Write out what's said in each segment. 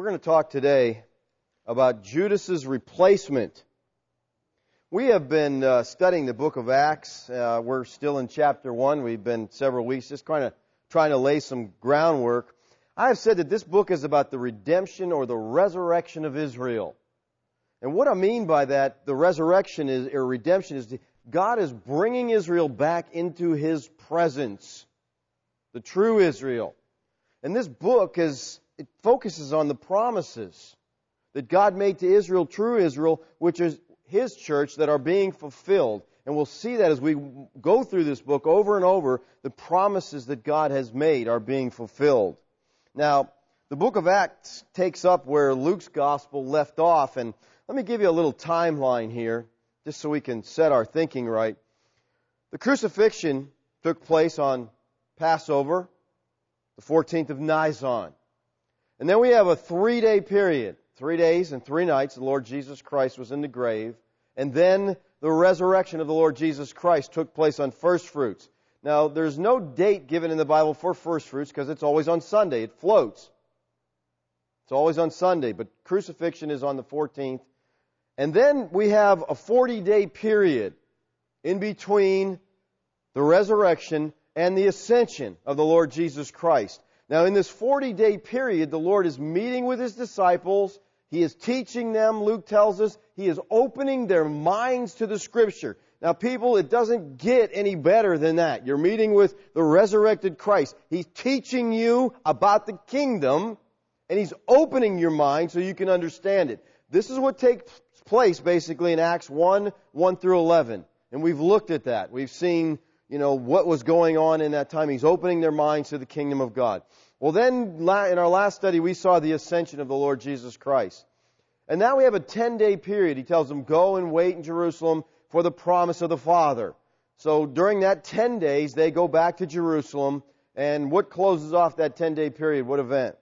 We're going to talk today about Judas's replacement. We have been studying the book of Acts. We're still in chapter 1. We've been several weeks just kind of trying to lay some groundwork. I have said that this book is about the redemption or the resurrection of Israel. And what I mean by that, the resurrection is, or redemption is, God is bringing Israel back into His presence. The true Israel. And this book it focuses on the promises that God made to Israel, true Israel, which is His church, that are being fulfilled. And we'll see that as we go through this book over and over, the promises that God has made are being fulfilled. Now, the book of Acts takes up where Luke's gospel left off, and let me give you a little timeline here, just so we can set our thinking right. The crucifixion took place on Passover, the 14th of Nisan. And then we have a 3-day period. 3 days and 3 nights the Lord Jesus Christ was in the grave. And then the resurrection of the Lord Jesus Christ took place on first fruits. Now, there's no date given in the Bible for first fruits because it's always on Sunday. It floats. It's always on Sunday, but crucifixion is on the 14th. And then we have a 40-day period in between the resurrection and the ascension of the Lord Jesus Christ. Now, in this 40-day period, the Lord is meeting with His disciples. He is teaching them, Luke tells us. He is opening their minds to the Scripture. Now, people, it doesn't get any better than that. You're meeting with the resurrected Christ. He's teaching you about the kingdom, and He's opening your mind so you can understand it. This is what takes place, basically, in Acts 1 through 11. And we've looked at that. We've seen what was going on in that time. He's opening their minds to the kingdom of God. Well, then, in our last study, we saw the ascension of the Lord Jesus Christ. And now we have a 10-day period. He tells them, go and wait in Jerusalem for the promise of the Father. So during that 10 days, they go back to Jerusalem. And what closes off that 10-day period? What event?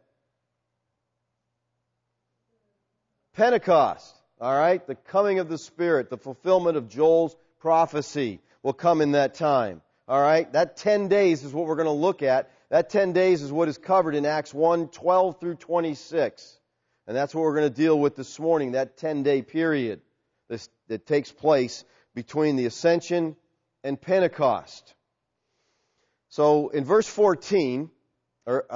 Pentecost. All right? The coming of the Spirit, the fulfillment of Joel's prophecy will come in that time. All right? That 10 days is what we're going to look at. That 10 days is what is covered in Acts 1, 12 through 26. And that's what we're going to deal with this morning, that 10-day period that takes place between the Ascension and Pentecost. So in verse 14, let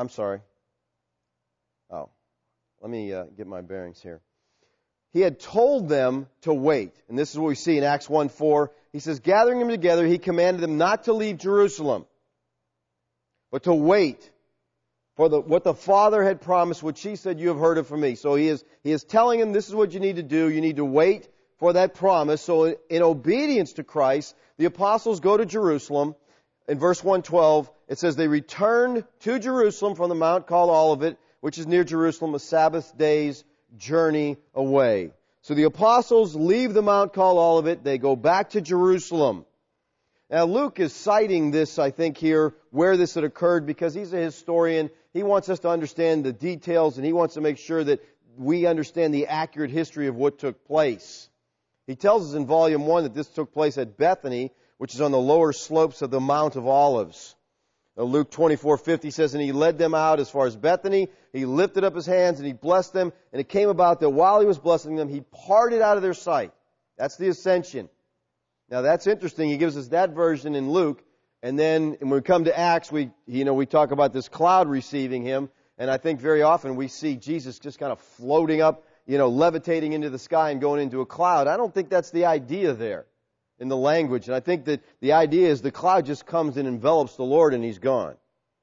me get my bearings here. He had told them to wait. And this is what we see in Acts 1:4. He says, gathering them together, He commanded them not to leave Jerusalem, but to wait for what the Father had promised, which He said, you have heard it from Me. So He is telling them, this is what you need to do. You need to wait for that promise. So in obedience to Christ, the apostles go to Jerusalem. In verse 1:12, it says, they returned to Jerusalem from the mount called Olivet, which is near Jerusalem, a Sabbath day's journey away. So the apostles leave the mount called Olivet. They go back to Jerusalem. Now Luke is citing this, I think, here, where this had occurred, because he's a historian. He wants us to understand the details, and he wants to make sure that we understand the accurate history of what took place. He tells us in volume 1 that this took place at Bethany, which is on the lower slopes of the Mount of Olives. Luke 24:50 says, and He led them out as far as Bethany. He lifted up His hands and He blessed them. And it came about that while He was blessing them, He parted out of their sight. That's the ascension. Now that's interesting. He gives us that version in Luke. And then when we come to Acts, we talk about this cloud receiving Him. And I think very often we see Jesus just kind of floating up, levitating into the sky and going into a cloud. I don't think that's the idea there in the language. And I think that the idea is the cloud just comes and envelops the Lord and He's gone.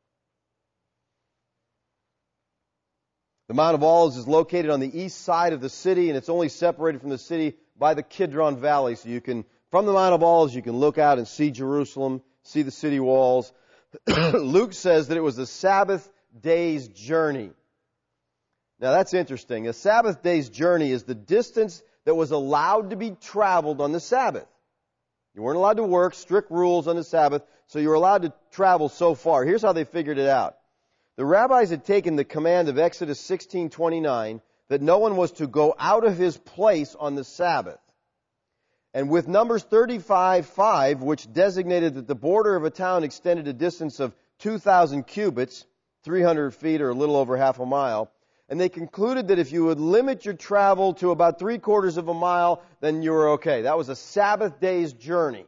The Mount of Olives is located on the east side of the city, and it's only separated from the city by the Kidron Valley. So from the Mount of Olives, you can look out and see Jerusalem, see the city walls. Luke says that it was a Sabbath day's journey. Now that's interesting. A Sabbath day's journey is the distance that was allowed to be traveled on the Sabbath. You weren't allowed to work, strict rules on the Sabbath, so you were allowed to travel so far. Here's how they figured it out. The rabbis had taken the command of Exodus 16:29 that no one was to go out of his place on the Sabbath. And with Numbers 35:5, which designated that the border of a town extended a distance of 2,000 cubits, 300 feet or a little over half a mile, and they concluded that if you would limit your travel to about 3/4 of a mile, then you were okay. That was a Sabbath day's journey.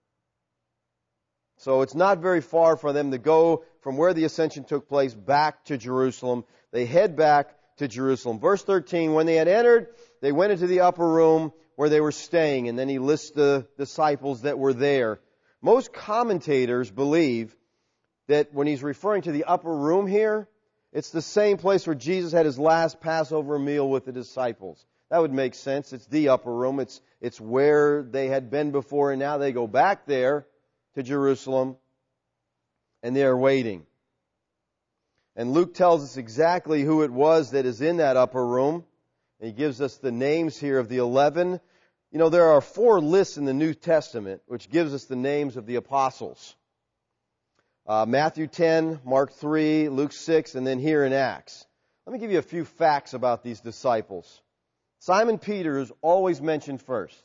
So it's not very far for them to go from where the ascension took place back to Jerusalem. They head back to Jerusalem. Verse 13, when they had entered, they went into the upper room where they were staying, and then he lists the disciples that were there. Most commentators believe that when he's referring to the upper room here, it's the same place where Jesus had his last Passover meal with the disciples. That would make sense. It's the upper room. It's where they had been before, and now they go back there to Jerusalem, and they are waiting. And Luke tells us exactly who it was that is in that upper room. And he gives us the names here of the 11. You know, there are 4 lists in the New Testament, which gives us the names of the apostles. Matthew 10, Mark 3, Luke 6, and then here in Acts. Let me give you a few facts about these disciples. Simon Peter is always mentioned first.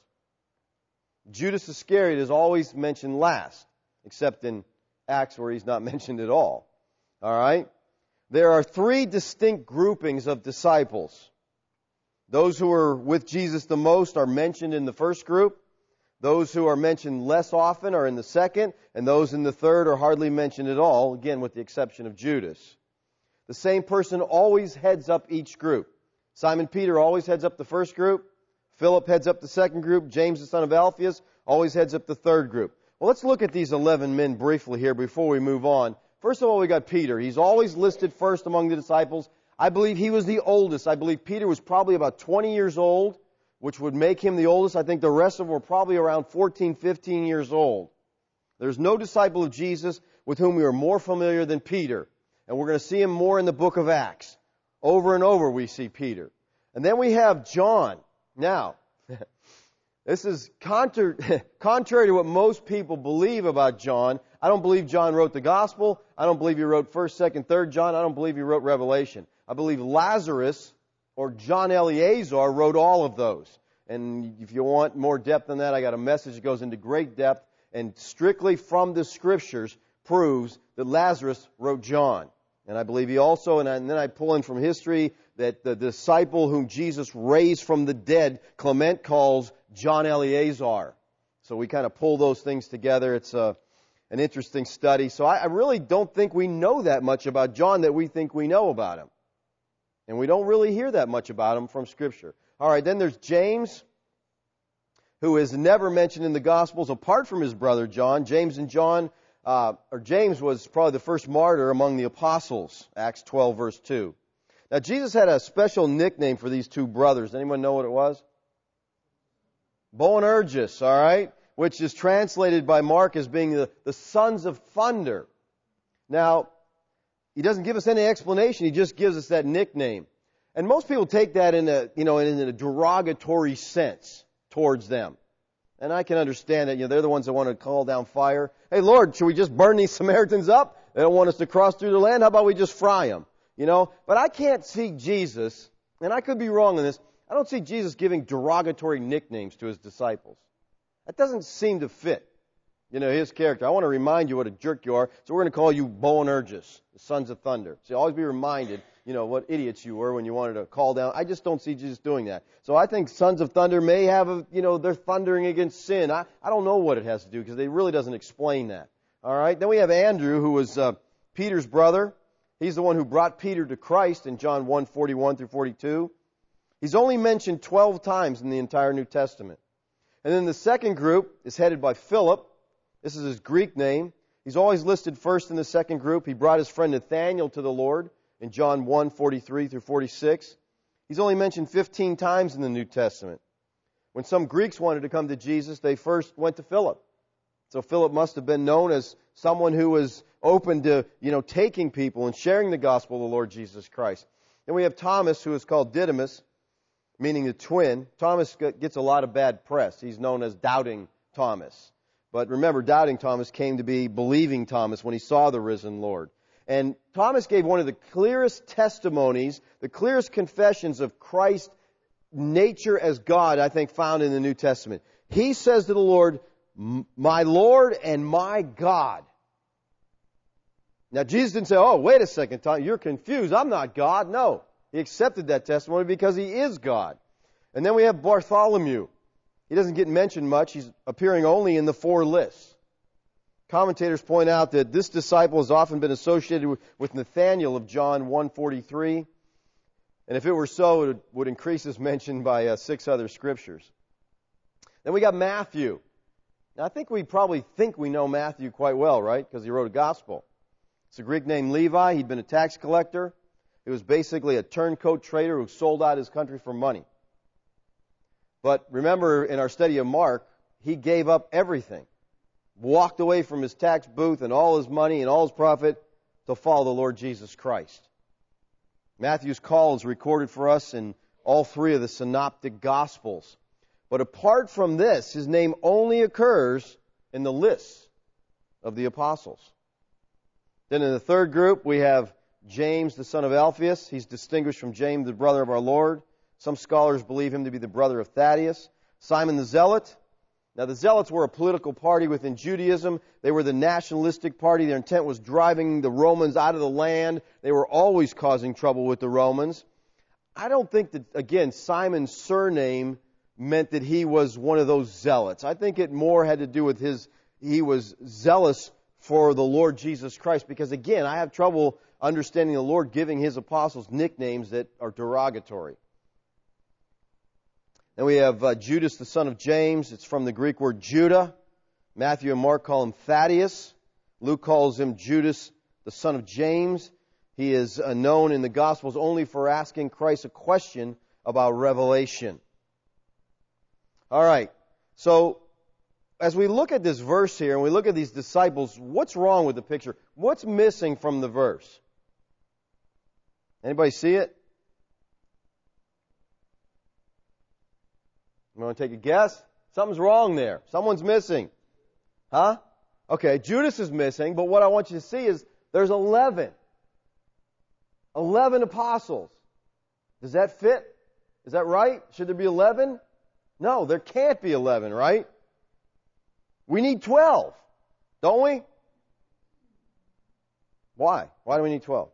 Judas Iscariot is always mentioned last, except in Acts where he's not mentioned at all. All right? There are 3 distinct groupings of disciples. Those who are with Jesus the most are mentioned in the first group. Those who are mentioned less often are in the second, and those in the third are hardly mentioned at all, again with the exception of Judas. The same person always heads up each group. Simon Peter always heads up the first group. Philip heads up the second group. James, the son of Alphaeus, always heads up the third group. Well, let's look at these 11 men briefly here before we move on. First of all, we got Peter. He's always listed first among the disciples. I believe he was the oldest. I believe Peter was probably about 20 years old, which would make him the oldest. I think the rest of them were probably around 14, 15 years old. There's no disciple of Jesus with whom we are more familiar than Peter. And we're going to see him more in the book of Acts. Over and over we see Peter. And then we have John. Now, this is contrary to what most people believe about John. I don't believe John wrote the gospel. I don't believe he wrote 1st, 2nd, 3rd John. I don't believe he wrote Revelation. I believe Lazarus or John Eleazar wrote all of those. And if you want more depth than that, I got a message that goes into great depth and strictly from the Scriptures proves that Lazarus wrote John. And I believe he also, and then I pull in from history that the disciple whom Jesus raised from the dead, Clement calls John Eleazar. So we kind of pull those things together. It's an interesting study. So I really don't think we know that much about John that we think we know about him. And we don't really hear that much about him from Scripture. All right, then there's James, who is never mentioned in the Gospels apart from his brother John. James was probably the first martyr among the apostles, Acts 12, verse 2. Now, Jesus had a special nickname for these 2 brothers. Anyone know what it was? Boanerges, all right? Which is translated by Mark as being the sons of thunder. Now, he doesn't give us any explanation. He just gives us that nickname. And most people take that in a derogatory sense towards them. And I can understand that. They're the ones that want to call down fire. Hey, Lord, should we just burn these Samaritans up? They don't want us to cross through their land. How about we just fry them? But I can't see Jesus, and I could be wrong on this, I don't see Jesus giving derogatory nicknames to his disciples. That doesn't seem to fit, his character. I want to remind you what a jerk you are, so we're going to call you Boanerges, the sons of thunder. So always be reminded, what idiots you were when you wanted to call down. I just don't see Jesus doing that. So I think sons of thunder may have, they're thundering against sin. I don't know what it has to do because it really doesn't explain that. All right. Then we have Andrew, who was Peter's brother. He's the one who brought Peter to Christ in John 1:41 through 42. He's only mentioned 12 times in the entire New Testament. And then the second group is headed by Philip. This is his Greek name. He's always listed first in the second group. He brought his friend Nathanael to the Lord in John 1:43 through 46. He's only mentioned 15 times in the New Testament. When some Greeks wanted to come to Jesus, they first went to Philip. So Philip must have been known as someone who was open to, taking people and sharing the gospel of the Lord Jesus Christ. Then we have Thomas, who is called Didymus, meaning the twin. Thomas gets a lot of bad press. He's known as Doubting Thomas. But remember, Doubting Thomas came to be Believing Thomas when he saw the risen Lord. And Thomas gave one of the clearest testimonies, the clearest confessions of Christ's nature as God, I think, found in the New Testament. He says to the Lord, "My Lord and my God." Now, Jesus didn't say, "Oh, wait a second, Thomas, you're confused. I'm not God." No. He accepted that testimony because he is God. And then we have Bartholomew. He doesn't get mentioned much. He's appearing only in the 4 lists. Commentators point out that this disciple has often been associated with Nathanael of John 1:43. And if it were so, it would increase his mention by 6 other scriptures. Then we got Matthew. Now, I think we probably think we know Matthew quite well, right? Because he wrote a gospel. It's a Greek named Levi. He'd been a tax collector. He was basically a turncoat trader who sold out his country for money. But remember, in our study of Mark, he gave up everything, walked away from his tax booth and all his money and all his profit to follow the Lord Jesus Christ. Matthew's call is recorded for us in all 3 of the synoptic gospels. But apart from this, his name only occurs in the lists of the apostles. Then in the 3rd group, we have James, the son of Alphaeus. He's distinguished from James, the brother of our Lord. Some scholars believe him to be the brother of Thaddeus. Simon the Zealot. Now, the Zealots were a political party within Judaism. They were the nationalistic party. Their intent was driving the Romans out of the land. They were always causing trouble with the Romans. I don't think that, again, Simon's surname meant that he was one of those zealots. I think it more had to do with he was zealous for the Lord Jesus Christ. Because, again, I have trouble understanding the Lord giving His apostles nicknames that are derogatory. Then we have Judas, the son of James. It's from the Greek word Judah. Matthew and Mark call him Thaddeus. Luke calls him Judas, the son of James. He is known in the Gospels only for asking Christ a question about Revelation. All right. So, as we look at this verse here and we look at these disciples, what's wrong with the picture? What's missing from the verse? Anybody see it? You want to take a guess? Something's wrong there. Someone's missing. Huh? Okay, Judas is missing, but what I want you to see is there's 11. 11 apostles. Does that fit? Is that right? Should there be 11? No, there can't be 11, right? We need 12, don't we? Why? Why do we need 12?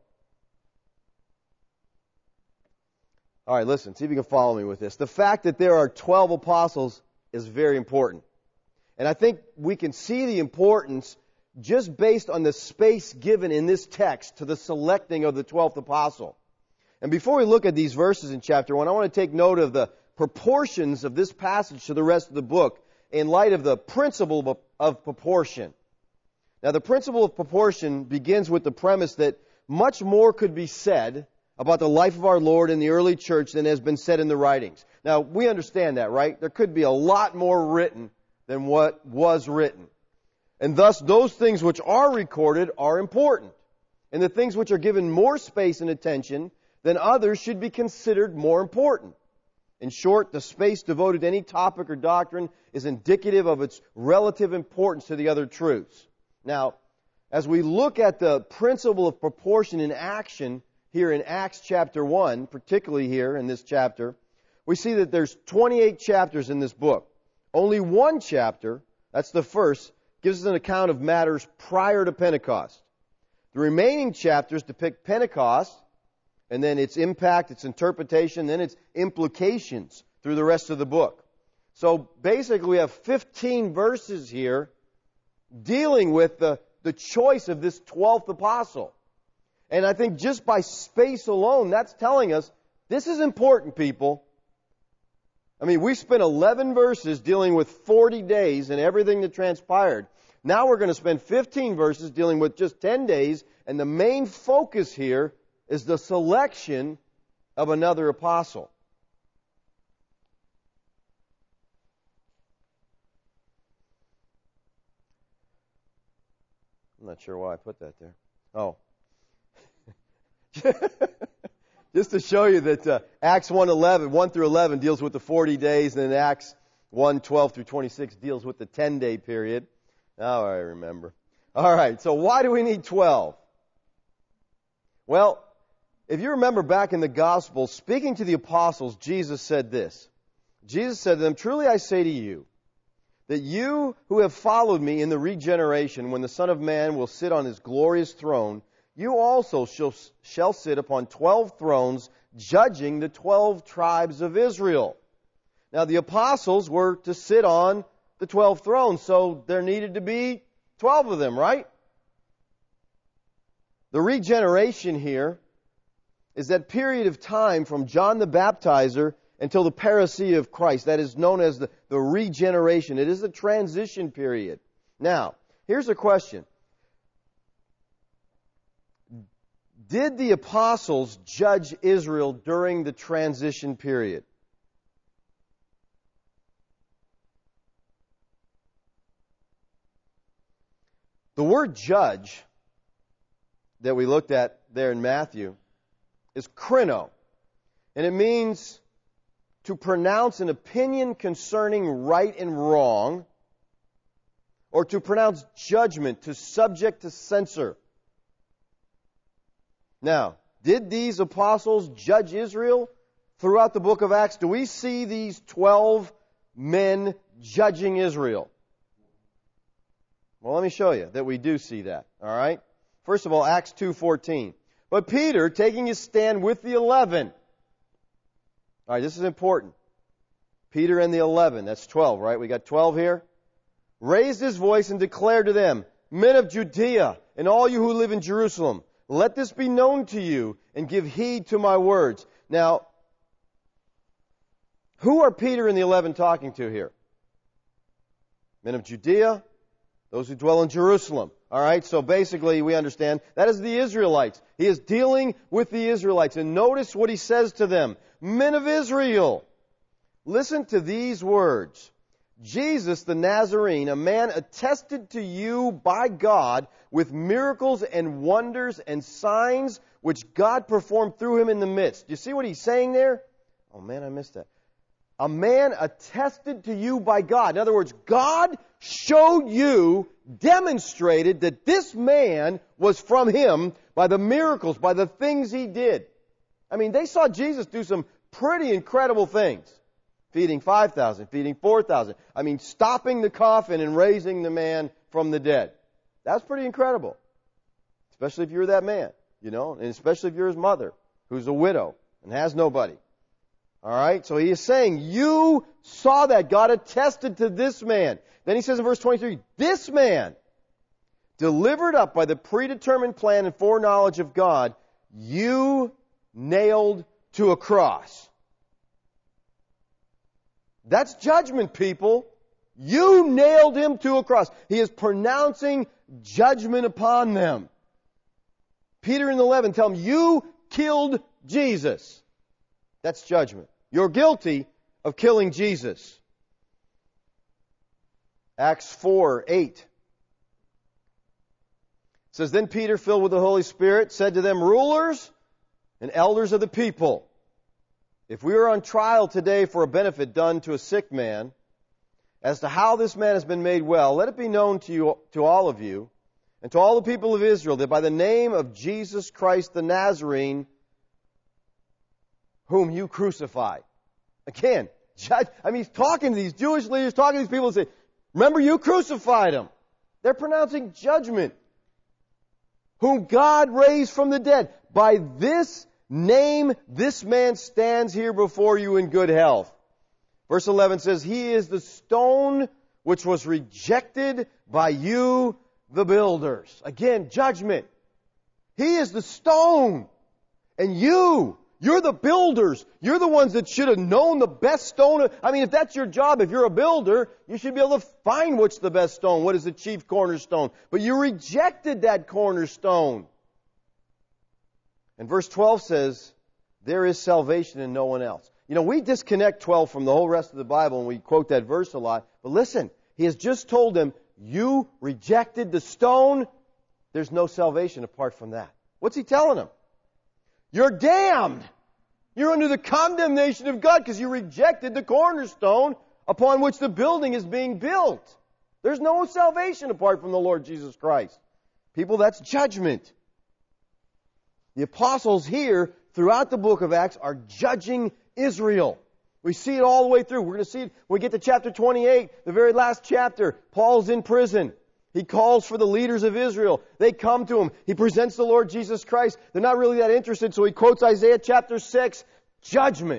All right, listen, see if you can follow me with this. The fact that there are 12 apostles is very important. And I think we can see the importance just based on the space given in this text to the selecting of the 12th apostle. And before we look at these verses in chapter 1, I want to take note of the proportions of this passage to the rest of the book in light of the principle of proportion. Now, the principle of proportion begins with the premise that much more could be said about the life of our Lord in the early church than has been said in the writings. Now, we understand that, right? There could be a lot more written than what was written. And thus, those things which are recorded are important. And the things which are given more space and attention than others should be considered more important. In short, the space devoted to any topic or doctrine is indicative of its relative importance to the other truths. Now, as we look at the principle of proportion in action here in Acts chapter 1, particularly here in this chapter, we see that there's 28 chapters in this book. Only one chapter, that's the first, gives us an account of matters prior to Pentecost. The remaining chapters depict Pentecost, and then its impact, its interpretation, then its implications through the rest of the book. So basically we have 15 verses here dealing with the choice of this 12th apostle. And I think just by space alone, that's telling us this is important, people. I mean, we spent 11 verses dealing with 40 days and everything that transpired. Now we're going to spend 15 verses dealing with just 10 days, and the main focus here is the selection of another apostle. I'm not sure why I put that there. Oh. Just to show you that Acts 1 through 11 deals with the 40 days, and then Acts 1:12 through 26 deals with the 10-day period. Now I remember. All right, so why do we need 12? Well, if you remember back in the Gospels, speaking to the apostles, Jesus said this. Jesus said to them, "Truly I say to you, that you who have followed me in the regeneration, when the Son of Man will sit on His glorious throne, you also shall sit upon 12 thrones, judging the 12 tribes of Israel. Now the apostles were to sit on the 12 thrones, so there needed to be 12 of them, right? The regeneration here is that period of time from John the Baptizer until the parousia of Christ. That is known as the regeneration. It is a transition period. Now, here's a question. Did the apostles judge Israel during the transition period? The word judge that we looked at there in Matthew is krino, and it means to pronounce an opinion concerning right and wrong, or to pronounce judgment, to subject to censor. Now, did these apostles judge Israel throughout the book of Acts? Do we see these 12 men judging Israel? Well, let me show you that we do see that. All right? First of all, Acts 2:14. But Peter, taking his stand with the 11. All right, this is important. Peter and the 11. That's 12, right? We got 12 here. Raised his voice and declared to them, Men of Judea, and all you who live in Jerusalem, let this be known to you, and give heed to my words. Now, who are Peter and the 11 talking to here? Men of Judea, those who dwell in Jerusalem. All right, so basically we understand that is the Israelites. He is dealing with the Israelites. And notice what he says to them. Men of Israel, listen to these words. Jesus the Nazarene, a man attested to you by God with miracles and wonders and signs which God performed through him in the midst. You see what he's saying there? Oh man, I missed that. A man attested to you by God. In other words, God showed you, demonstrated that this man was from him by the miracles, by the things he did. I mean, they saw Jesus do some pretty incredible things. Feeding 5,000, feeding 4,000. I mean, stopping the coffin and raising the man from the dead. That's pretty incredible. Especially if you're that man, you know, and especially if you're his mother, who's a widow and has nobody. All right? So he is saying, you saw that. God attested to this man. Then he says in verse 23, this man, delivered up by the predetermined plan and foreknowledge of God, you nailed to a cross. That's judgment, people. You nailed him to a cross. He is pronouncing judgment upon them. Peter and 11 tell him, you killed Jesus. That's judgment. You're guilty of killing Jesus. Acts 4:8 says, Then Peter, filled with the Holy Spirit, said to them, Rulers and elders of the people, if we are on trial today for a benefit done to a sick man, as to how this man has been made well, let it be known to you, to all of you, and to all the people of Israel, that by the name of Jesus Christ the Nazarene, whom you crucified. Again, he's talking to these Jewish leaders, talking to these people and say, remember, you crucified him. They're pronouncing judgment. Whom God raised from the dead. By this name, this man stands here before you in good health. Verse 11 says, He is the stone which was rejected by you, the builders. Again, judgment. He is the stone. And you're the builders. You're the ones that should have known the best stone. I mean, if that's your job, if you're a builder, you should be able to find what's the best stone. What is the chief cornerstone? But you rejected that cornerstone. And verse 12 says, there is salvation in no one else. You know, we disconnect 12 from the whole rest of the Bible and we quote that verse a lot. But listen, he has just told them, you rejected the stone. There's no salvation apart from that. What's he telling them? You're damned. You're under the condemnation of God because you rejected the cornerstone upon which the building is being built. There's no salvation apart from the Lord Jesus Christ. People, that's judgment. The apostles here, throughout the book of Acts, are judging Israel. We see it all the way through. We're going to see it when we get to chapter 28, the very last chapter. Paul's in prison. He calls for the leaders of Israel. They come to him. He presents the Lord Jesus Christ. They're not really that interested, so he quotes Isaiah chapter 6, judgment.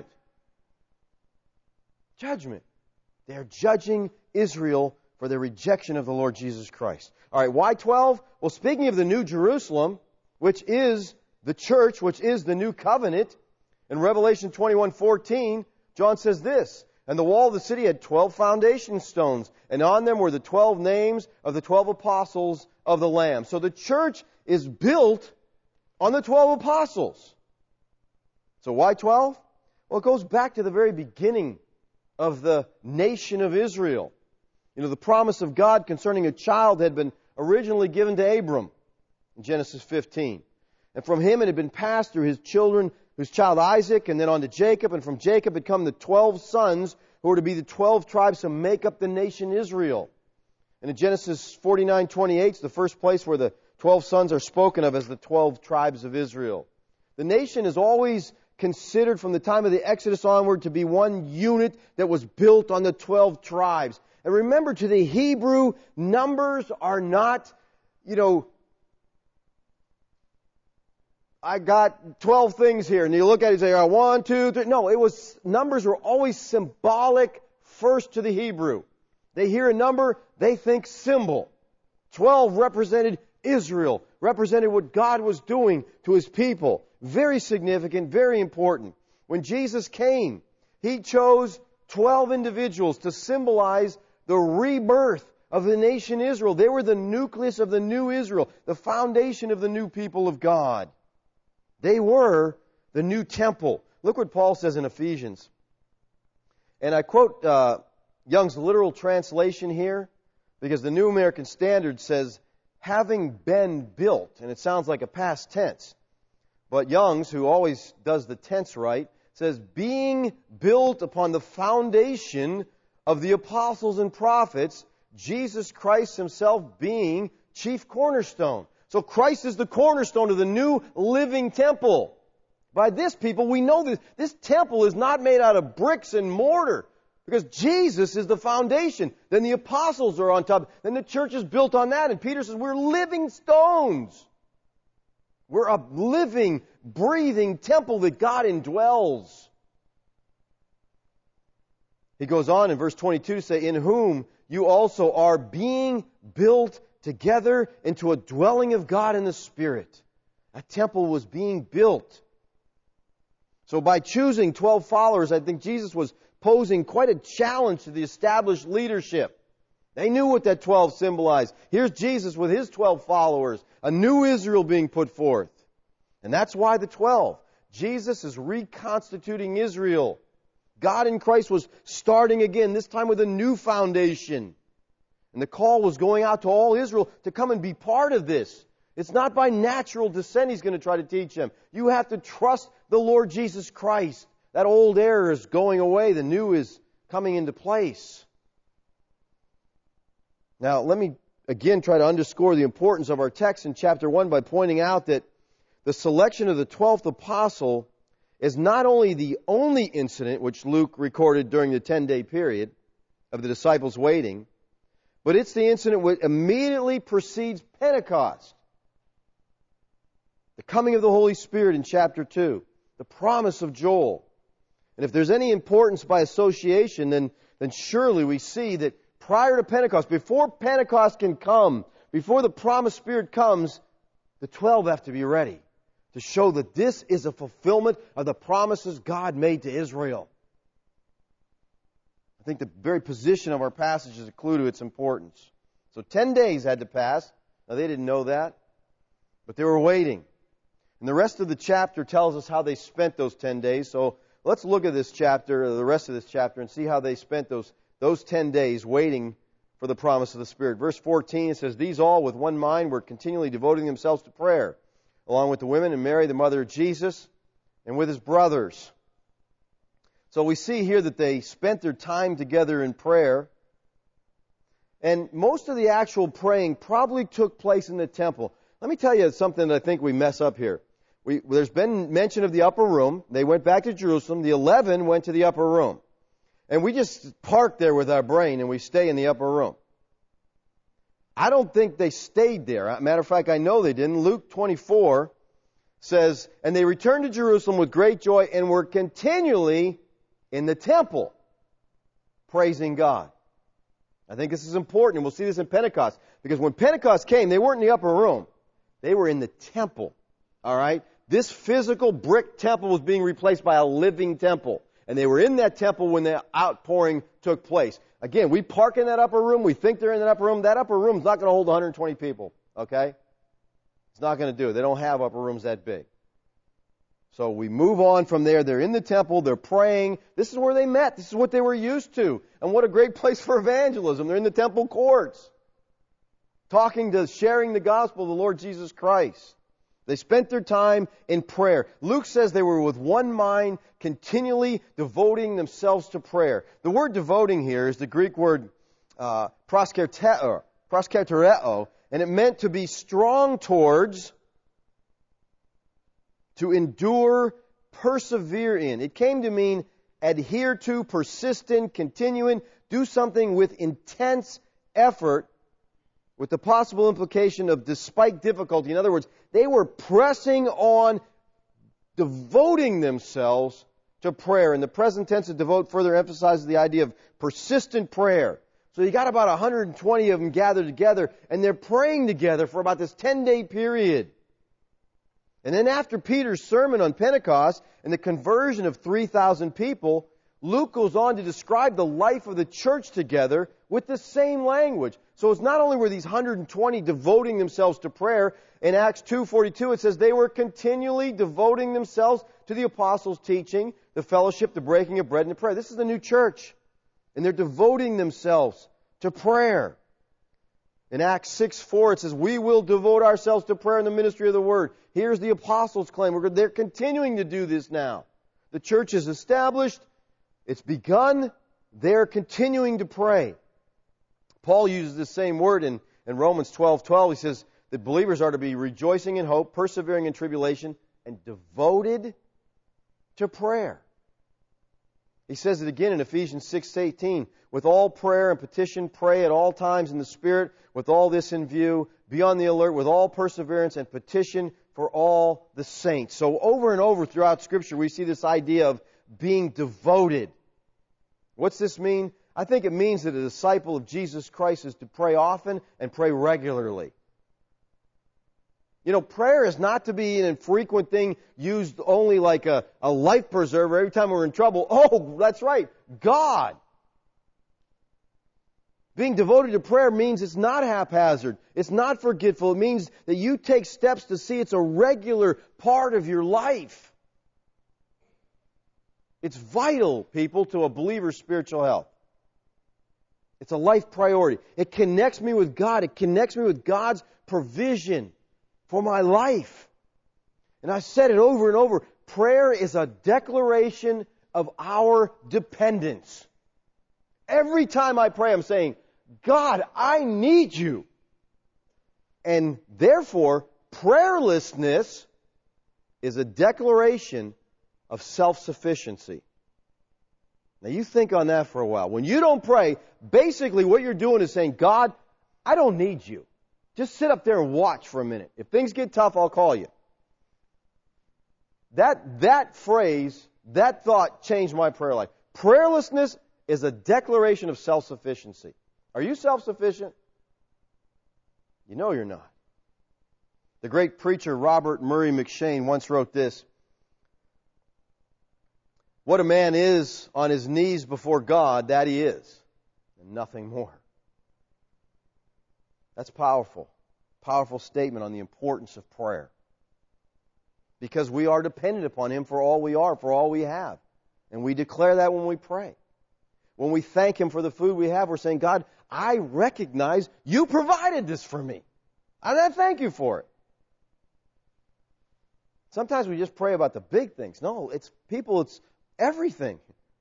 Judgment. They're judging Israel for their rejection of the Lord Jesus Christ. All right, why 12? Well, speaking of the New Jerusalem, which is the church, which is the new covenant, in Revelation 21:14, John says this, "And the wall of the city had 12 foundation stones, and on them were the 12 names of the 12 apostles of the Lamb." So the church is built on the 12 apostles. So why 12? Well, it goes back to the very beginning of the nation of Israel. You know, the promise of God concerning a child had been originally given to Abram in Genesis 15. And from him it had been passed through his children, his child Isaac, and then on to Jacob. And from Jacob had come the 12 sons who were to be the 12 tribes to make up the nation Israel. And in Genesis 49:28, it's the first place where the 12 sons are spoken of as the 12 tribes of Israel. The nation is always considered from the time of the Exodus onward to be one unit that was built on the 12 tribes. And remember, to the Hebrew, numbers are not, I got 12 things here, and you look at it and say, oh, 1, 2, 3. No, numbers were always symbolic first to the Hebrew. They hear a number, they think symbol. 12 represented Israel, represented what God was doing to His people. Very significant, very important. When Jesus came, He chose 12 individuals to symbolize the rebirth of the nation Israel. They were the nucleus of the new Israel, the foundation of the new people of God. They were the new temple. Look what Paul says in Ephesians. And I quote Young's literal translation here, because the New American Standard says, having been built, and it sounds like a past tense. But Young's, who always does the tense right, says, being built upon the foundation of the apostles and prophets, Jesus Christ Himself being chief cornerstone. So Christ is the cornerstone of the new living temple. By this, people, we know that this temple is not made out of bricks and mortar, because Jesus is the foundation. Then the apostles are on top. Then the church is built on that. And Peter says, we're living stones. We're a living, breathing temple that God indwells. He goes on in verse 22 to say, in whom you also are being built together into a dwelling of God in the Spirit. A temple was being built. So by choosing 12 followers, I think Jesus was posing quite a challenge to the established leadership. They knew what that 12 symbolized. Here's Jesus with His 12 followers, a new Israel being put forth. And that's why the 12. Jesus is reconstituting Israel. God in Christ was starting again, this time with a new foundation. And the call was going out to all Israel to come and be part of this. It's not by natural descent He's going to try to teach them. You have to trust the Lord Jesus Christ. That old error is going away. The new is coming into place. Now, let me again try to underscore the importance of our text in chapter 1 by pointing out that the selection of the 12th apostle is not only the only incident which Luke recorded during the 10-day period of the disciples waiting, but it's the incident which immediately precedes Pentecost. The coming of the Holy Spirit in chapter 2. The promise of Joel. And if there's any importance by association, then surely we see that prior to Pentecost, before Pentecost can come, before the promised Spirit comes, the 12 have to be ready to show that this is a fulfillment of the promises God made to Israel. I think the very position of our passage is a clue to its importance. So 10 days had to pass. Now they didn't know that, but they were waiting. And the rest of the chapter tells us how they spent those 10 days. So let's look at this chapter, the rest of this chapter, and see how they spent those 10 days waiting for the promise of the Spirit. Verse 14, it says, these all with one mind were continually devoting themselves to prayer, along with the women and Mary, the mother of Jesus, and with His brothers. So we see here that they spent their time together in prayer. And most of the actual praying probably took place in the temple. Let me tell you something that I think we mess up here. There's been mention of the upper room. They went back to Jerusalem. The 11 went to the upper room. And we just park there with our brain and we stay in the upper room. I don't think they stayed there. Matter of fact, I know they didn't. Luke 24 says, and they returned to Jerusalem with great joy and were continually in the temple, praising God. I think this is important, and we'll see this in Pentecost. Because when Pentecost came, they weren't in the upper room. They were in the temple. All right? This physical brick temple was being replaced by a living temple. And they were in that temple when the outpouring took place. Again, we park in that upper room. We think they're in that upper room. That upper room is not going to hold 120 people. Okay? It's not going to do it. They don't have upper rooms that big. So we move on from there. They're in the temple. They're praying. This is where they met. This is what they were used to. And what a great place for evangelism. They're in the temple courts, sharing the gospel of the Lord Jesus Christ. They spent their time in prayer. Luke says they were with one mind, continually devoting themselves to prayer. The word devoting here is the Greek word proskartereo, and it meant to be strong towards, to endure, persevere in. It came to mean adhere to, persistent, continuing, do something with intense effort, with the possible implication of despite difficulty. In other words, they were pressing on, devoting themselves to prayer. And the present tense of devote further emphasizes the idea of persistent prayer. So you got about 120 of them gathered together, and they're praying together for about this 10-day period. And then after Peter's sermon on Pentecost and the conversion of 3,000 people, Luke goes on to describe the life of the church together with the same language. So it's not only were these 120 devoting themselves to prayer. In Acts 2:42 it says they were continually devoting themselves to the apostles' teaching, the fellowship, the breaking of bread, and the prayer. This is the new church. And they're devoting themselves to prayer. In Acts 6:4 it says, we will devote ourselves to prayer in the ministry of the word. Here's the apostles' claim. They're continuing to do this now. The church is established. It's begun. They're continuing to pray. Paul uses the same word in Romans 12:12. He says that believers are to be rejoicing in hope, persevering in tribulation, and devoted to prayer. He says it again in Ephesians 6:18. With all prayer and petition, pray at all times in the Spirit, with all this in view, be on the alert with all perseverance and petition for all the saints. So over and over throughout Scripture, we see this idea of being devoted. What's this mean? I think it means that a disciple of Jesus Christ is to pray often and pray regularly. You know, prayer is not to be an infrequent thing used only like a life preserver every time we're in trouble. Oh, that's right, God. Being devoted to prayer means it's not haphazard. It's not forgetful. It means that you take steps to see it's a regular part of your life. It's vital, people, to a believer's spiritual health. It's a life priority. It connects me with God. It connects me with God's provision for my life. And I've said it over and over. Prayer is a declaration of our dependence. Every time I pray, I'm saying, God, I need you. And therefore, prayerlessness is a declaration of self-sufficiency. Now you think on that for a while. When you don't pray, basically what you're doing is saying, God, I don't need you. Just sit up there and watch for a minute. If things get tough, I'll call you. That phrase, that thought changed my prayer life. Prayerlessness is a declaration of self-sufficiency. Are you self-sufficient? You know you're not. The great preacher Robert Murray McCheyne once wrote this: what a man is on his knees before God, that he is, and nothing more. That's powerful. Powerful statement on the importance of prayer. Because we are dependent upon Him for all we are, for all we have. And we declare that when we pray. When we thank Him for the food we have, we're saying, God, I recognize You provided this for me. And I thank You for it. Sometimes we just pray about the big things. No, it's everything.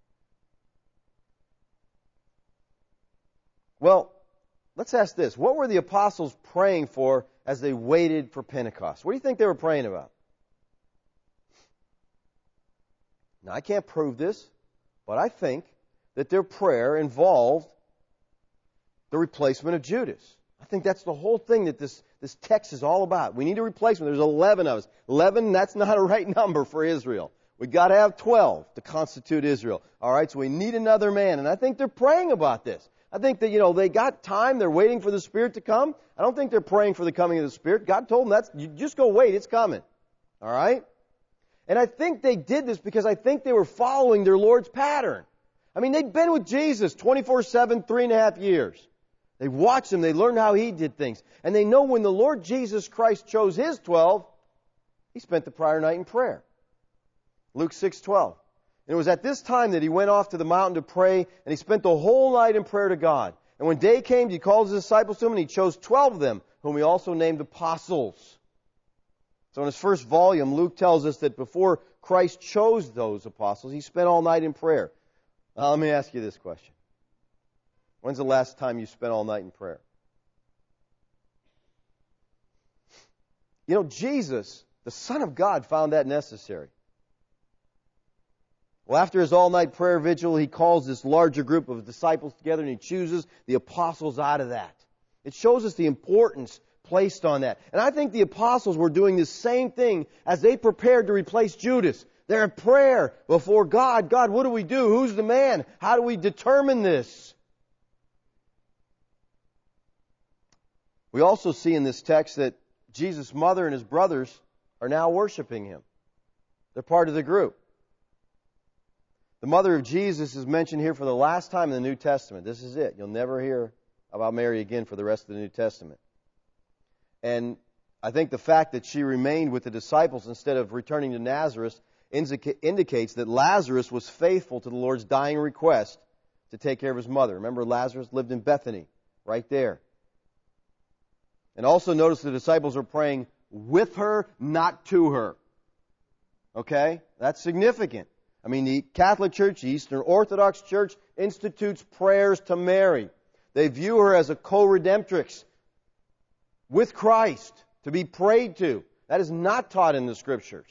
Well, let's ask this. What were the apostles praying for as they waited for Pentecost? What do you think they were praying about? Now, I can't prove this, but I think that their prayer involved the replacement of Judas. I think that's the whole thing that this text is all about. We need a replacement. There's 11 of us. 11, that's not a right number for Israel. We've got to have 12 to constitute Israel. All right, so we need another man. And I think they're praying about this. I think that, they got time. They're waiting for the Spirit to come. I don't think they're praying for the coming of the Spirit. God told them, you just go wait. It's coming. All right? And I think they did this because I think they were following their Lord's pattern. I mean, they'd been with Jesus 24/7, 3.5 years. They watched Him. They learned how He did things. And they know when the Lord Jesus Christ chose His 12, He spent the prior night in prayer. Luke 6:12. And it was at this time that He went off to the mountain to pray, and He spent the whole night in prayer to God. And when day came, He called His disciples to Him, and He chose 12 of them, whom He also named apostles. So in his first volume, Luke tells us that before Christ chose those apostles, He spent all night in prayer. Now, let me ask you this question. When's the last time you spent all night in prayer? Jesus, the Son of God, found that necessary. Well, after His all-night prayer vigil, He calls this larger group of disciples together, and He chooses the apostles out of that. It shows us the importance placed on that. And I think the apostles were doing the same thing as they prepared to replace Judas. They're in prayer before God. God, what do we do? Who's the man? How do we determine this? We also see in this text that Jesus' mother and His brothers are now worshiping Him. They're part of the group. The mother of Jesus is mentioned here for the last time in the New Testament. This is it. You'll never hear about Mary again for the rest of the New Testament. And I think the fact that she remained with the disciples instead of returning to Nazareth indicates that Lazarus was faithful to the Lord's dying request to take care of his mother. Remember, Lazarus lived in Bethany, right there. And also notice the disciples are praying with her, not to her. Okay? That's significant. I mean, the Catholic Church, the Eastern Orthodox Church, institutes prayers to Mary. They view her as a co-redemptrix with Christ to be prayed to. That is not taught in the Scriptures.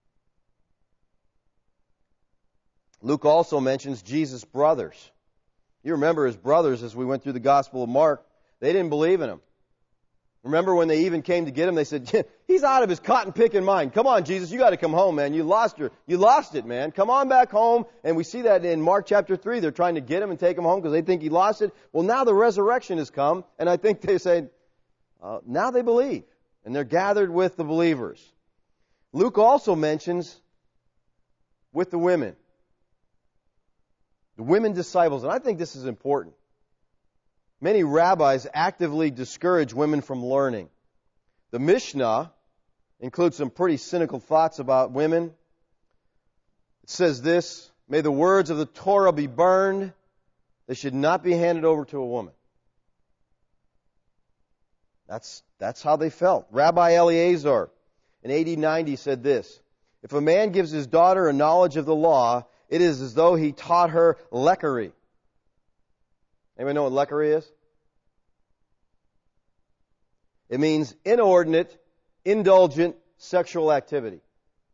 Luke also mentions Jesus' brothers. You remember His brothers as we went through the Gospel of Mark. They didn't believe in Him. Remember when they even came to get Him, they said, He's out of his cotton-picking mind. Come on, Jesus, you got to come home, man. You lost it, man. Come on back home. And we see that in Mark chapter 3. They're trying to get Him and take Him home because they think He lost it. Well, now the resurrection has come, and I think they say, now they believe. And they're gathered with the believers. Luke also mentions with the women disciples. And I think this is important. Many rabbis actively discourage women from learning. The Mishnah includes some pretty cynical thoughts about women. It says this, may the words of the Torah be burned. They should not be handed over to a woman. That's how they felt. Rabbi Eleazar in AD 90 said this, if a man gives his daughter a knowledge of the law, it is as though he taught her lechery. Anybody know what lechery is? It means inordinate, indulgent sexual activity.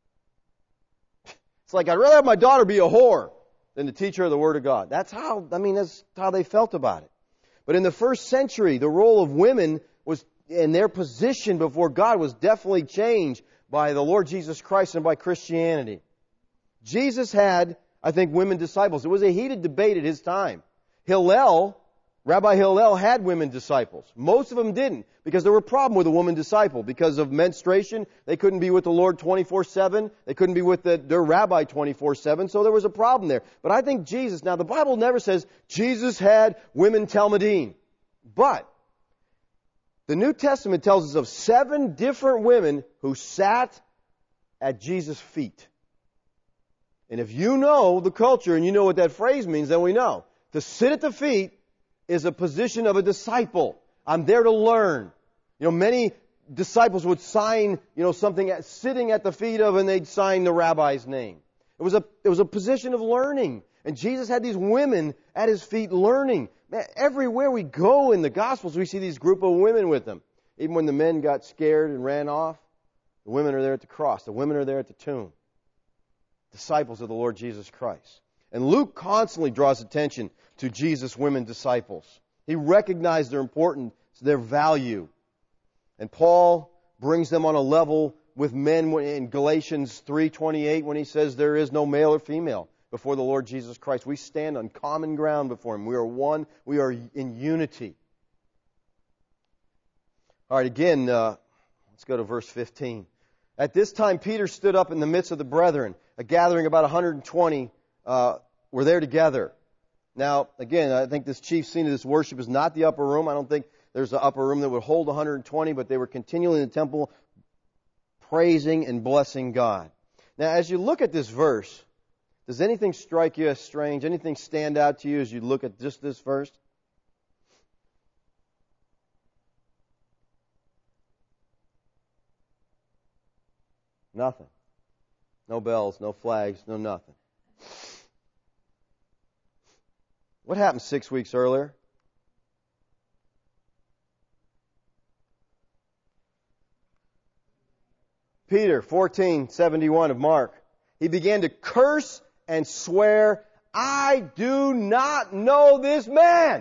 It's like, I'd rather have my daughter be a whore than to teach her the Word of God. That's how they felt about it. But in the first century, the role of women was, and their position before God was definitely changed by the Lord Jesus Christ and by Christianity. Jesus had, I think, women disciples. It was a heated debate at His time. Rabbi Hillel had women disciples. Most of them didn't, because there were a problem with a woman disciple. Because of menstruation, they couldn't be with the Lord 24/7. They couldn't be with their rabbi 24/7, so there was a problem there. But I think Jesus, now the Bible never says Jesus had women talmidim. But the New Testament tells us of 7 different women who sat at Jesus' feet. And if you know the culture and you know what that phrase means, then we know. To sit at the feet is a position of a disciple. I'm there to learn. Many disciples would sign, something sitting at the feet of, and they'd sign the rabbi's name. It was a position of learning. And Jesus had these women at His feet learning. Man, everywhere we go in the Gospels, we see these group of women with Him. Even when the men got scared and ran off, the women are there at the cross. The women are there at the tomb. Disciples of the Lord Jesus Christ. And Luke constantly draws attention to Jesus' women disciples. He recognized their importance their value. And Paul brings them on a level with men in Galatians 3:28 when he says there is no male or female before the Lord Jesus Christ. We stand on common ground before Him. We are one. We are in unity. All right, again, let's go to verse 15. At this time, Peter stood up in the midst of the brethren. A gathering about 120 were there together. Now, again, I think this chief scene of this worship is not the upper room. I don't think there's an upper room that would hold 120, but they were continually in the temple praising and blessing God. Now, as you look at this verse, does anything strike you as strange? Anything stand out to you as you look at just this verse? Nothing. No bells, no flags, no nothing. What happened 6 weeks earlier? Peter 14:71 of Mark. He began to curse and swear, "I do not know this man."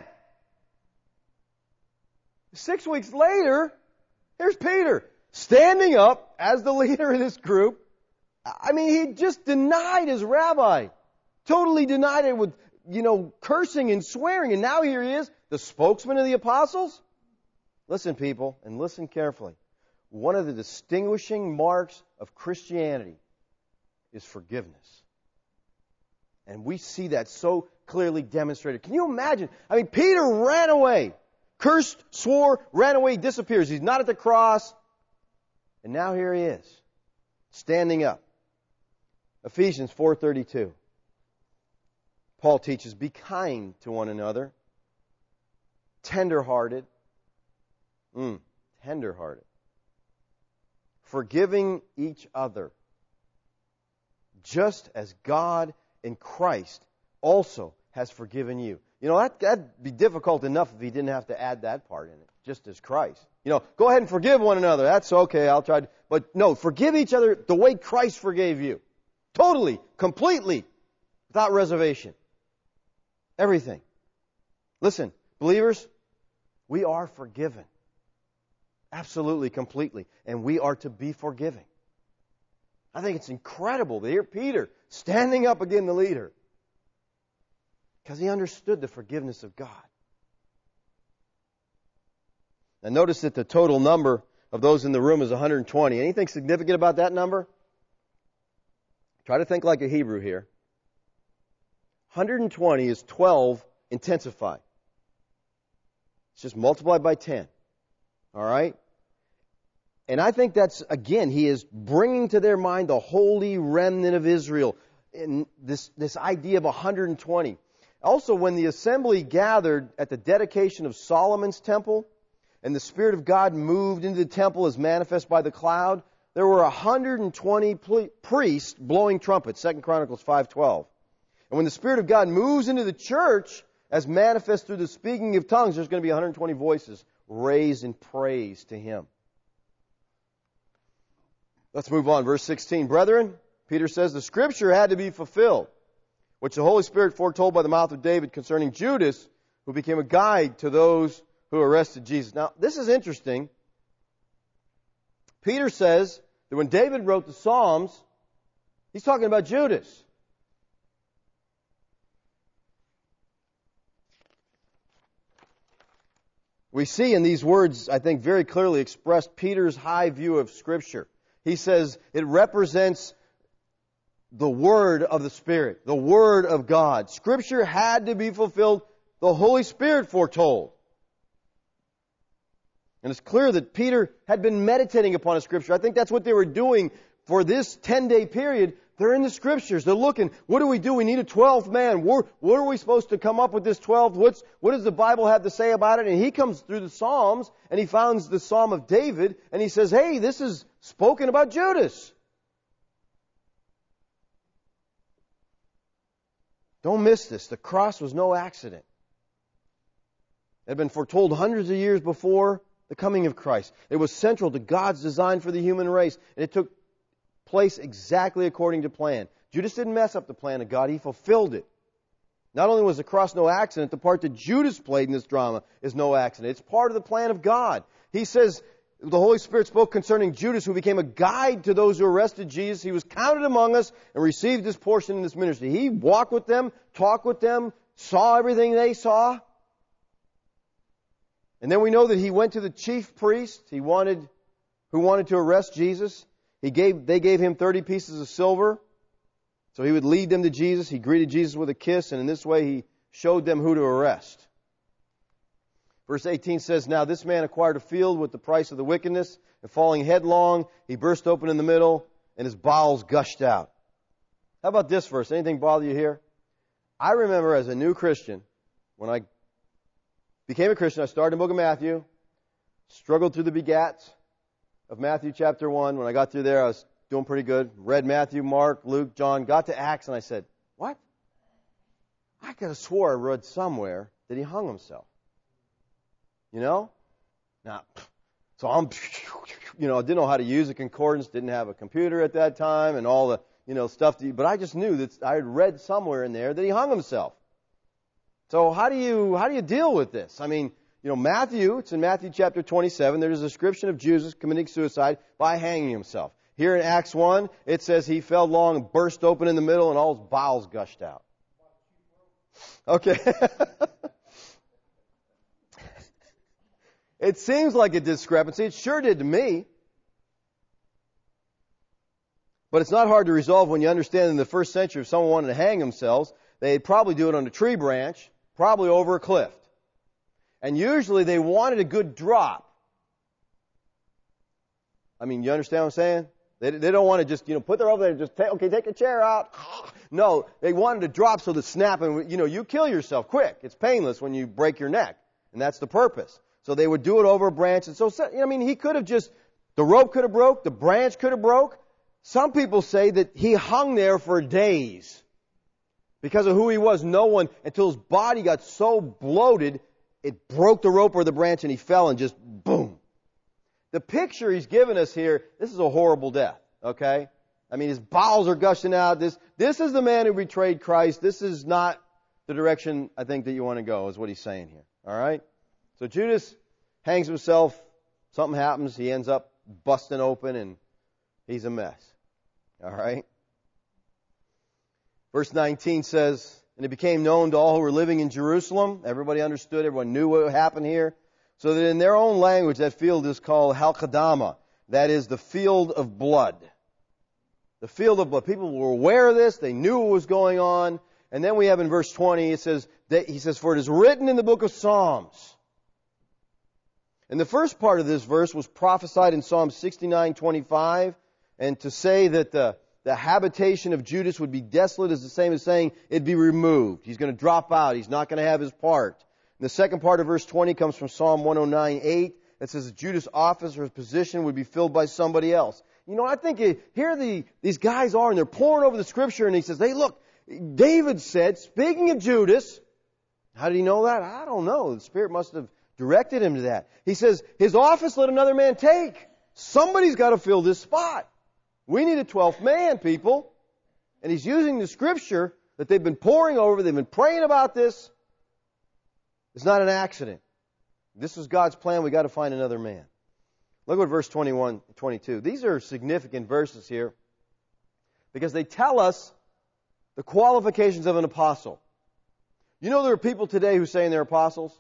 6 weeks later, here's Peter standing up as the leader of this group. I mean, he just denied his rabbi. Totally denied it with, cursing and swearing. And now here he is, the spokesman of the apostles. Listen, people, and listen carefully. One of the distinguishing marks of Christianity is forgiveness. And we see that so clearly demonstrated. Can you imagine? I mean, Peter ran away. Cursed, swore, ran away, disappears. He's not at the cross. And now here he is, standing up. Ephesians 4:32. Paul teaches, be kind to one another, tender-hearted, forgiving each other, just as God in Christ also has forgiven you. That'd be difficult enough if he didn't have to add that part in it, just as Christ. Go ahead and forgive one another. That's okay, I'll try to. But no, forgive each other the way Christ forgave you. Totally, completely, without reservation. Everything. Listen, believers, we are forgiven. Absolutely, completely. And we are to be forgiving. I think it's incredible to hear Peter standing up again, the leader, because he understood the forgiveness of God. Now notice that the total number of those in the room is 120. Anything significant about that number? Try to think like a Hebrew here. 120 is 12 intensified. It's just multiplied by 10. All right? And I think that's, again, he is bringing to their mind the holy remnant of Israel. And this idea of 120. Also, when the assembly gathered at the dedication of Solomon's temple, and the Spirit of God moved into the temple as manifest by the cloud, there were 120 priests blowing trumpets, 2 Chronicles 5:12. And when the Spirit of God moves into the church as manifest through the speaking of tongues, there's going to be 120 voices raised in praise to Him. Let's move on. Verse 16. Brethren, Peter says, the Scripture had to be fulfilled, which the Holy Spirit foretold by the mouth of David concerning Judas, who became a guide to those who arrested Jesus. Now, this is interesting. Peter says that when David wrote the Psalms, he's talking about Judas. We see in these words, I think, very clearly expressed Peter's high view of Scripture. He says it represents the Word of the Spirit, the Word of God. Scripture had to be fulfilled. The Holy Spirit foretold. And it's clear that Peter had been meditating upon a Scripture. I think that's what they were doing for this 10-day period. They're in the Scriptures. They're looking, what do? We need a 12th man. What are we supposed to come up with this 12th? What does the Bible have to say about it? And he comes through the Psalms, and he finds the Psalm of David, and he says, hey, this is spoken about Judas. Don't miss this. The cross was no accident. It had been foretold hundreds of years before the coming of Christ. It was central to God's design for the human race, and it took place exactly according to plan. Judas didn't mess up the plan of God. He fulfilled it. Not only was the cross no accident, the part that Judas played in this drama is no accident. It's part of the plan of God. He says the Holy Spirit spoke concerning Judas, who became a guide to those who arrested Jesus. He was counted among us and received his portion in this ministry. He walked with them, talked with them, saw everything they saw. And then we know that he went to the chief priest who wanted to arrest Jesus. They gave him 30 pieces of silver. So he would lead them to Jesus. He greeted Jesus with a kiss, and in this way he showed them who to arrest. Verse 18 says, Now this man acquired a field with the price of the wickedness, and falling headlong, he burst open in the middle, and his bowels gushed out. How about this verse? Anything bother you here? I remember as a new Christian, when I became a Christian, I started in the book of Matthew, struggled through the begats of Matthew chapter 1. When I got through there, I was doing pretty good. Read Matthew, Mark, Luke, John, got to Acts, and I said, what? I could have swore I read somewhere that he hung himself. You know? Now, so I'm, didn't know how to use a concordance, didn't have a computer at that time, and all the, stuff. But I just knew that I had read somewhere in there that he hung himself. So how do you deal with this? I mean, Matthew, it's in Matthew chapter 27, there's a description of Jesus committing suicide by hanging himself. Here in Acts 1, it says he fell long and burst open in the middle and all his bowels gushed out. Okay. It seems like a discrepancy. It sure did to me. But it's not hard to resolve when you understand in the first century if someone wanted to hang themselves, they'd probably do it on a tree branch, probably over a cliff. And usually they wanted a good drop. I mean, you understand what I'm saying? They don't want to just, put their over there and just take a chair out. No, they wanted to drop so the snap, and you kill yourself quick. It's painless when you break your neck. And that's the purpose. So they would do it over a branch. And so, he could have the rope could have broke, the branch could have broke. Some people say that he hung there for days. Because of who he was, no one, until his body got so bloated, it broke the rope or the branch and he fell and just boom. The picture he's given us here, this is a horrible death, okay? I mean, his bowels are gushing out. This is the man who betrayed Christ. This is not the direction I think that you want to go, is what he's saying here, all right? So Judas hangs himself. Something happens. He ends up busting open and he's a mess, all right? Verse 19 says, And it became known to all who were living in Jerusalem. Everybody understood. Everyone knew what happened here. So that in their own language, that field is called Halkadama. That is the field of blood. The field of blood. People were aware of this. They knew what was going on. And then we have in verse 20, he says, For it is written in the book of Psalms. And the first part of this verse was prophesied in Psalm 69:25. And to say that the habitation of Judas would be desolate is the same as saying it'd be removed. He's going to drop out. He's not going to have his part. And the second part of verse 20 comes from Psalm 109:8. It says Judas' office or his position would be filled by somebody else. I think here these guys are, and they're poring over the Scripture, and he says, hey, look, David said, speaking of Judas, how did he know that? I don't know. The Spirit must have directed him to that. He says, his office let another man take. Somebody's got to fill this spot. We need a 12th man, people. And he's using the Scripture that they've been poring over. They've been praying about this. It's not an accident. This is God's plan. We've got to find another man. Look at verse 21, 22. These are significant verses here because they tell us the qualifications of an apostle. There are people today who say they're apostles?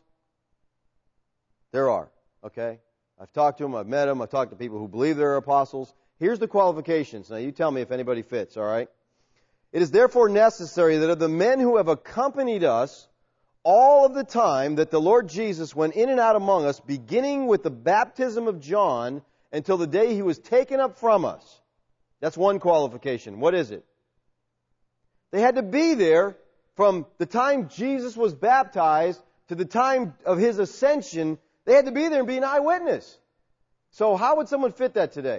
There are, okay? I've talked to them. I've met them. I've talked to people who believe they're apostles. Here's the qualifications. Now, you tell me if anybody fits, all right? It is therefore necessary that of the men who have accompanied us all of the time that the Lord Jesus went in and out among us, beginning with the baptism of John until the day he was taken up from us. That's one qualification. What is it? They had to be there from the time Jesus was baptized to the time of his ascension. They had to be there and be an eyewitness. So how would someone fit that today?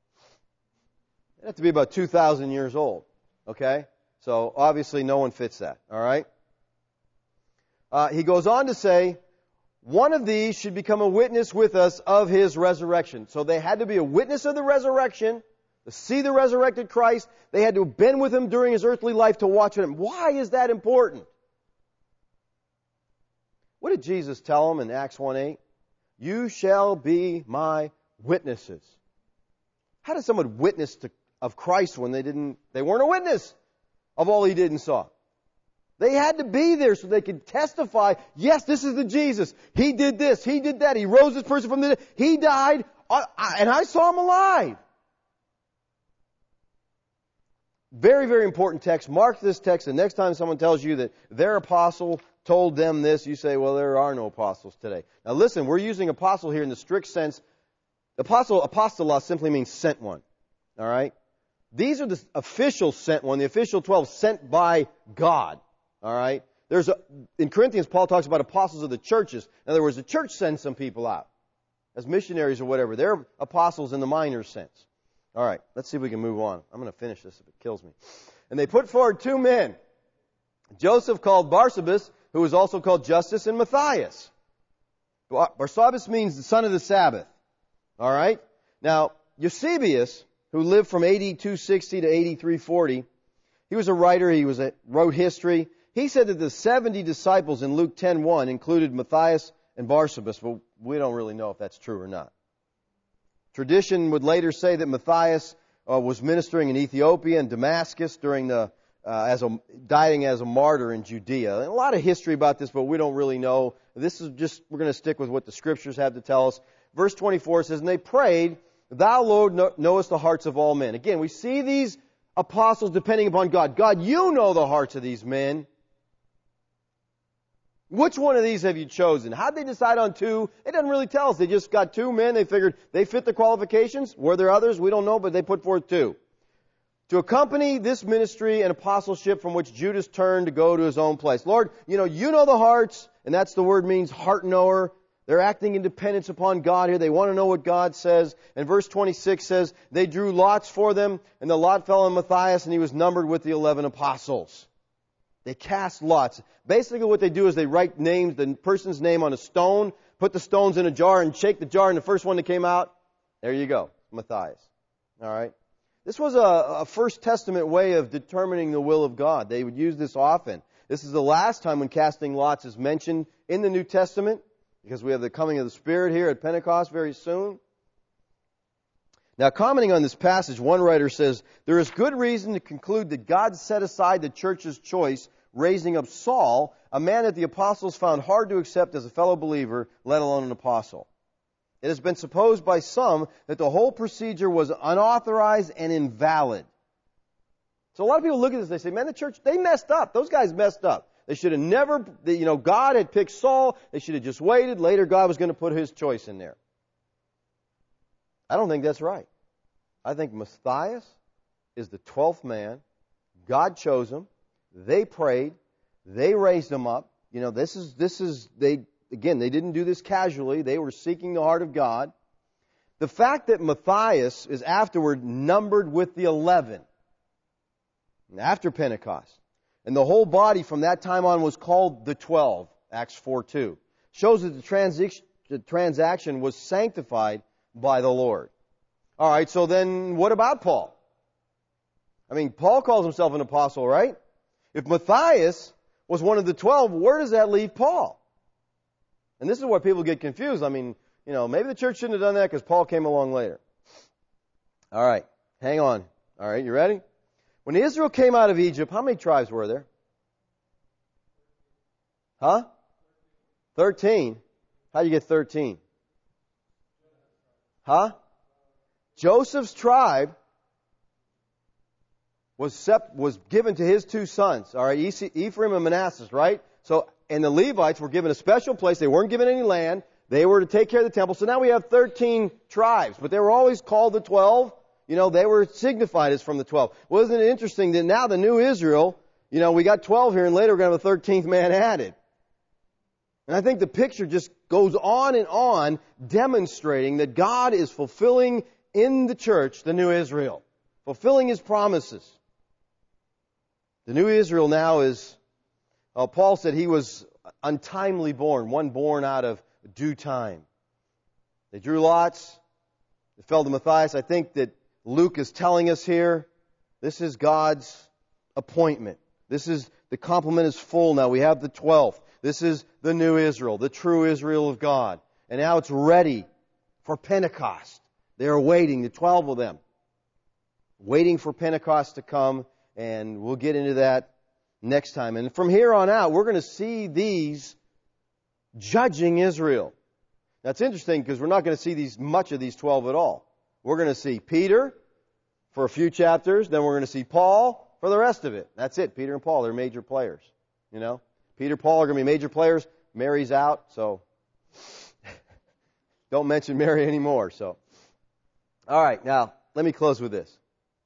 They'd have to be about 2,000 years old. Okay? So obviously no one fits that. All right? He goes on to say, one of these should become a witness with us of his resurrection. So they had to be a witness of the resurrection, to see the resurrected Christ. They had to have been with him during his earthly life to watch him. Why is that important? What did Jesus tell them in Acts 1:8? You shall be my witnesses. How does someone witness of Christ when they weren't a witness of all he did and saw? They had to be there so they could testify, yes, this is the Jesus. He did this, he did that, he rose this person from the dead, he died, and I saw him alive. Very, very important text. Mark this text, and next time someone tells you that their apostle told them this, you say, well, there are no apostles today. Now listen, we're using apostle here in the strict sense. Apostolos simply means sent one. All right? These are the official sent one, the official 12 sent by God. All right? In Corinthians, Paul talks about apostles of the churches. In other words, the church sends some people out as missionaries or whatever. They're apostles in the minor sense. All right, let's see if we can move on. I'm going to finish this if it kills me. And they put forward 2 men. Joseph called Barsabas, who was also called Justus, and Matthias. Barsabas means the son of the Sabbath. All right? Now, Eusebius, who lived from AD 260 to AD 340, he was a writer, wrote history. He said that the 70 disciples in Luke 10:1 included Matthias and Barsabas, but we don't really know if that's true or not. Tradition would later say that Matthias was ministering in Ethiopia and Damascus during dying as a martyr in Judea. And a lot of history about this, but we don't really know. We're going to stick with what the Scriptures have to tell us. Verse 24 says, and they prayed, Thou, Lord, knowest the hearts of all men. Again, we see these apostles depending upon God. God, you know the hearts of these men. Which one of these have you chosen? How'd they decide on 2? It doesn't really tell us. They just got 2 men. They figured they fit the qualifications. Were there others? We don't know, but they put forth 2. To accompany this ministry and apostleship from which Judas turned to go to his own place. Lord, you know the hearts, and that's the word means heart knower. They're acting in dependence upon God here. They want to know what God says. And verse 26 says, they drew lots for them, and the lot fell on Matthias, and he was numbered with the 11 apostles. They cast lots. Basically what they do is they write the person's name on a stone, put the stones in a jar, and shake the jar, and the first one that came out, there you go, Matthias. All right? This was a First Testament way of determining the will of God. They would use this often. This is the last time when casting lots is mentioned in the New Testament, because we have the coming of the Spirit here at Pentecost very soon. Now, commenting on this passage, one writer says, there is good reason to conclude that God set aside the church's choice, raising up Saul, a man that the apostles found hard to accept as a fellow believer, let alone an apostle. It has been supposed by some that the whole procedure was unauthorized and invalid. So a lot of people look at this, they say, man, the church, they messed up. Those guys messed up. They should have never, God had picked Saul. They should have just waited. Later, God was going to put His choice in there. I don't think that's right. I think Matthias is the 12th man. God chose him. They prayed. They raised him up. They didn't do this casually. They were seeking the heart of God. The fact that Matthias is afterward numbered with the 11 after Pentecost, and the whole body from that time on was called the 12, Acts 4:2, shows that the transaction was sanctified by the Lord. All right, so then what about Paul? I mean, Paul calls himself an apostle, right? If Matthias was one of the 12, where does that leave Paul? And this is where people get confused. I mean, maybe the church shouldn't have done that because Paul came along later. All right, hang on. All right, you ready? When Israel came out of Egypt, how many tribes were there? 13. How do you get 13? Joseph's tribe was given to his 2 sons, all right, Ephraim and Manasseh, right? So, and the Levites were given a special place. They weren't given any land. They were to take care of the temple. So now we have 13 tribes, but they were always called the 12. They were signified as from the 12. Well, isn't it interesting that now the new Israel, we got 12 here, and later we're going to have a 13th man added. And I think the picture just goes on and on, demonstrating that God is fulfilling in the church the new Israel, fulfilling His promises. The new Israel now is, Paul said he was untimely born, one born out of due time. They drew lots. It fell to Matthias. I think that Luke is telling us here, this is God's appointment. The complement is full now. We have the 12th. This is the new Israel, the true Israel of God. And now it's ready for Pentecost. They're waiting, the 12 of them, waiting for Pentecost to come, and we'll get into that next time. And from here on out, we're going to see these judging Israel. That's interesting because we're not going to see much of these 12 at all. We're going to see Peter for a few chapters, then we're going to see Paul for the rest of it. That's it. Peter and Paul, they're major players. You know, Peter and Paul are going to be major players. Mary's out, so don't mention Mary anymore. So, all right, now let me close with this.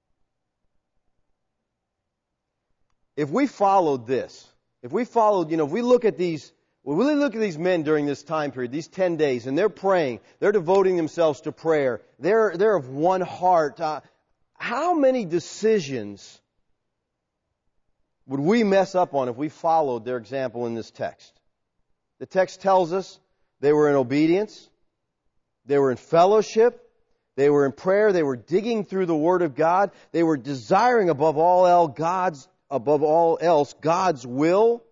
If we followed this, if we look at these, we really look at these men during this time period, these 10 days, and they're praying, they're devoting themselves to prayer, they're of one heart. How many decisions would we mess up on if we followed their example in this text? The text tells us they were in obedience, they were in fellowship, they were in prayer, they were digging through the Word of God, they were desiring above all else God's will.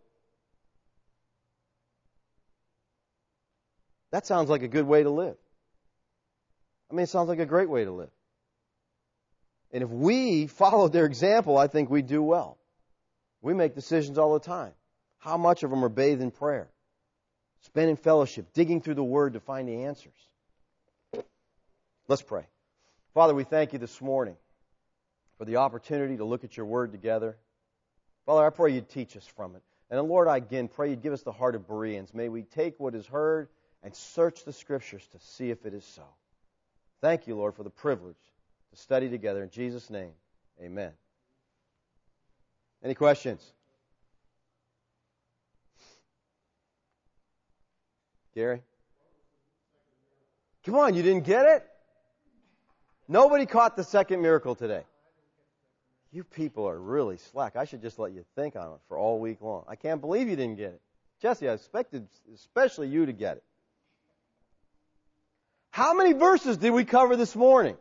That sounds like a good way to live. I mean, it sounds like a great way to live. And if we followed their example, I think we'd do well. We make decisions all the time. How much of them are bathed in prayer? Spent in fellowship, digging through the Word to find the answers. Let's pray. Father, we thank you this morning for the opportunity to look at your Word together. Father, I pray you'd teach us from it. And Lord, I again pray you'd give us the heart of Bereans. May we take what is heard and search the Scriptures to see if it is so. Thank you, Lord, for the privilege to study together. In Jesus' name, amen. Any questions? Gary? Come on, you didn't get it? Nobody caught the second miracle today. You people are really slack. I should just let you think on it for all week long. I can't believe you didn't get it. Jesse, I expected especially you to get it. How many verses did we cover this morning?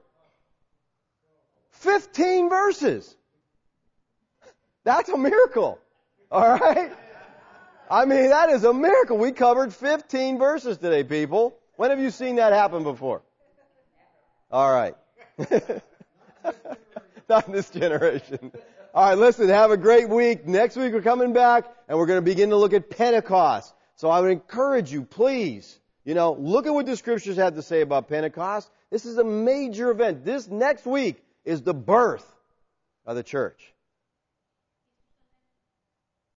15 verses. That's a miracle. All right? I mean, that is a miracle. We covered 15 verses today, people. When have you seen that happen before? All right. Not in this generation. All right, listen, have a great week. Next week we're coming back, and we're going to begin to look at Pentecost. So I would encourage you, please, look at what the Scriptures have to say about Pentecost. This is a major event. This next week is the birth of the church.